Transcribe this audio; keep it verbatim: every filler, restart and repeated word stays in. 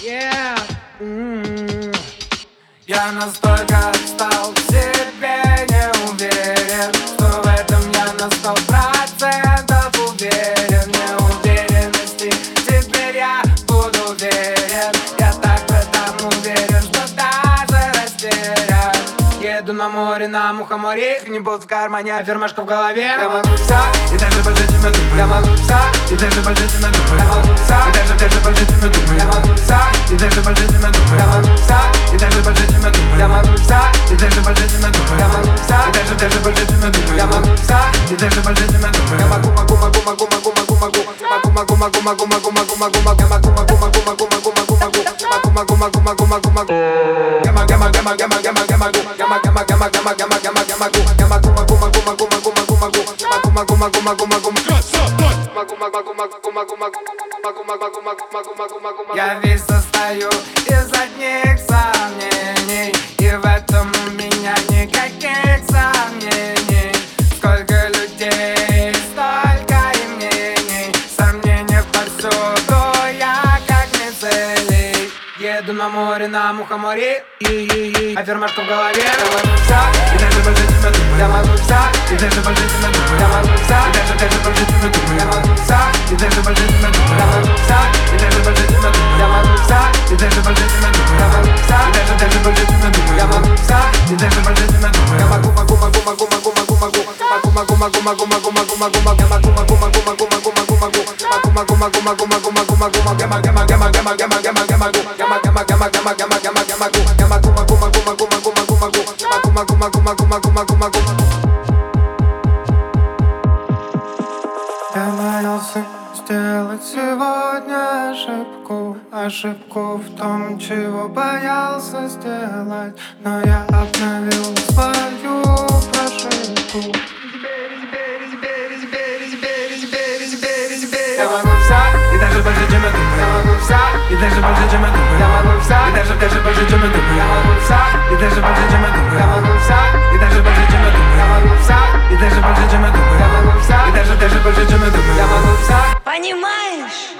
Yeah. Mm. Я настолько стал в себе не уверен, что в этом я на сто процентов уверен. Неуверенности теперь я буду уверен. Я так в этом уверен, что даже растерян. Еду на море, на мухоморе, не будет в кармане, а фермашка в голове. Я могу все, и даже больше, чем я думаю. Я могу все, и даже больше, чем я думаю. Я могу все, и даже, даже больше, чем я думаю. Я могу все, и даже больше, чем я думаю. Я могу все, и даже больше, чем я думаю. Я могу все, и даже больше, чем я думаю. Я могу все, и даже, даже больше, чем я думаю. Я могу все, и даже больше, чем я думаю. Я могу, могу, могу, могу, могу, могу, могу, могу, могу, могу, могу, могу, могу, могу, могу, я могу, могу, могу, могу, могу, могу, могу, могу, могу, могу, могу, могу. Гама, гама, гама, гама, гама, гама, гама, гама, гама, гама, гама, гама, гама, могу, я могу, могу, могу, могу, могу, могу, могу, могу, могу, могу, могу, могу, могу. Я весь состою из одних сомнений, и в этом у меня никаких сомнений. Сколько людей, столько и мнений, сомнения повсюду, я как мицелий. Еду на море, на мухоморе, и а фермашка в голове. Я могу все, и даже больше, чем я думаю. Я могу все, и даже больше, чем я думаю. Я могу все, и даже, даже больше, чем я думаю. Я могу все, и даже больше, чем я думаю. Я могу все, и даже больше, чем я думаю. Я могу все, и даже больше, чем я думаю. Я могу все, и даже, даже больше, чем я думаю. Я могу все, и даже больше, чем я думаю. Я могу, могу, могу, могу, могу, могу, могу, могу, могу, могу, могу, могу, могу, могу, я могу, могу, могу, могу, могу, могу, могу, могу, могу, могу, могу, могу, могу, могу, гама, гама, гама, гама, гама, гама, гама, гама, гама, гама, гама, гама, гама, гама, могу, я могу, могу, могу, могу, могу, могу, могу, могу, могу, могу, могу, могу, могу. Я боялся сделать сегодня ошибку, ошибку в том, чего боялся сделать, но я обновил свою прошивку. Я могу все, и даже больше, чем я думаю. Я могу все, и даже больше, чем я думаю. Я могу все, и даже, даже больше, чем я думаю. Я могу все, и даже больше, чем я думаю. Я могу все, и даже больше, чем я думаю. Я могу все, и даже больше, чем я думаю. Я могу все, и даже, даже больше, чем я думаю. Я могу все. Понимаешь?